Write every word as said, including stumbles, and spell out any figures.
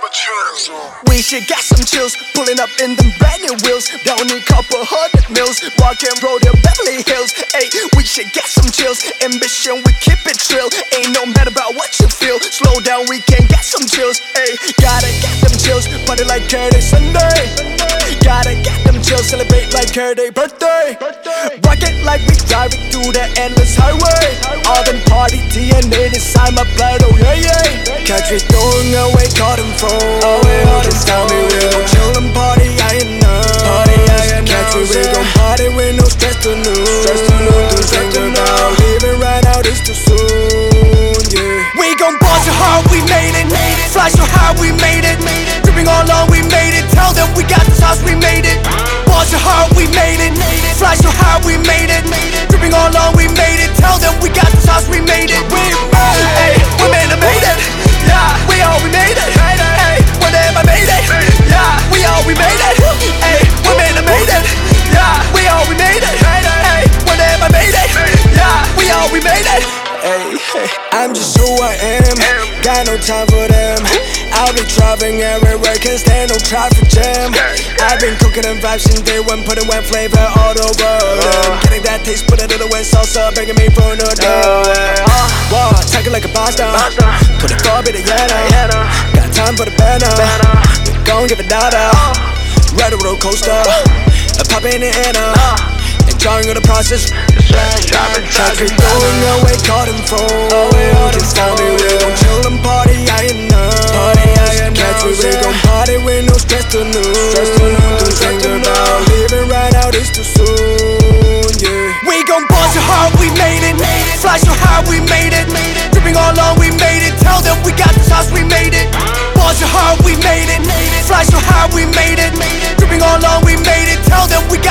We should get some chills, pulling up in them brand new wheels. Don't need couple hundred mils, walk and roll to Beverly Hills. Ayy, we should get some chills, ambition we keep it trill. Ain't no matter about what you feel, slow down we can get some chills. Ayy, gotta get them chills, party like Curdy Sunday. Gotta get them chills, celebrate like Curdy birthday. Rock it like we driving through the endless highway. All them party D N A inside my blood, oh yeah yeah. Catch me throwing away cotton phone. Oh yeah, just tell me we gon' chill and party, I ain't know. Party, I ain't know. Catch me, we gon' party with no stress to lose. Stress to lose, to think about leaving right now, this too soon, yeah. We gon' ball so hard, we made it. Fly so high, we made it. Dripping all on, we made it. Tell them we got this house, we made it. Ball so hard, we made it. Fly so high, we made it. Dripping all on, we made it. Tell them we got this house, we made it. We made it, ay, we made it, made it. Yeah, we all we made it. Ay, whenever made it. Yeah, we all we made it. Ay, we made it, made it. Yeah, we all we made it. Ay, whenever made it. Yeah, we all we made it. Ay, I'm just who I am. Got no time for them. I'll be driving everywhere, can't stand no traffic jam. I've been cooking and vibes since day one, putting wet flavor all over them. Getting that taste, put a little wet salsa, begging me for no dough. Whoa, take it like a pasta. Put it for a bit of yana. Got time for the banner. We gon' give it data. Ride a roller coaster, pop in the Anna. Enjoying all the process. Driving, driving, throwing away cotton phone. Just tell me we gon' chill and party, I ain't know. Catch me, we gon' party with no stress to lose. To think about leaving right now, this too soon, yeah. We gon' ball so hard, we made it. Fly so high, we made it. Dripping all on, we made it. Tell them we got this house, we made it. Ball so hard, we made it. Fly so high, we made it. Dripping all on, we made it. Tell them we